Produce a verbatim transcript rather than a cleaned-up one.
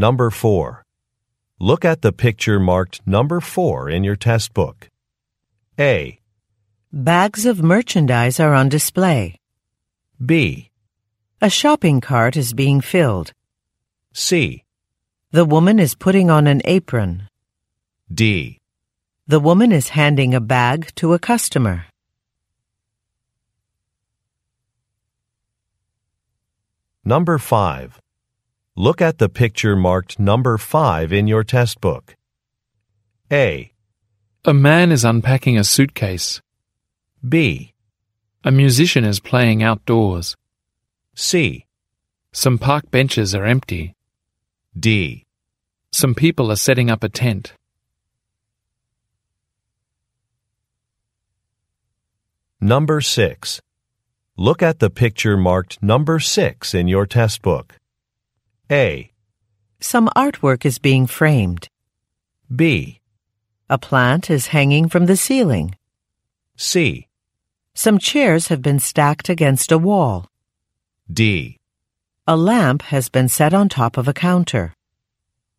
Number four. Look at the picture marked number four in your test book. A. Bags of merchandise are on display. B. A shopping cart is being filled. C. The woman is putting on an apron. D. The woman is handing a bag to a customer. Number five. Look at the picture marked number five in your test book. A. A man is unpacking a suitcase. B. A musician is playing outdoors. C. Some park benches are empty. D. Some people are setting up a tent. Number six. Look at the picture marked number six in your test book. A. Some artwork is being framed. B. A plant is hanging from the ceiling. C. Some chairs have been stacked against a wall. D. A lamp has been set on top of a counter.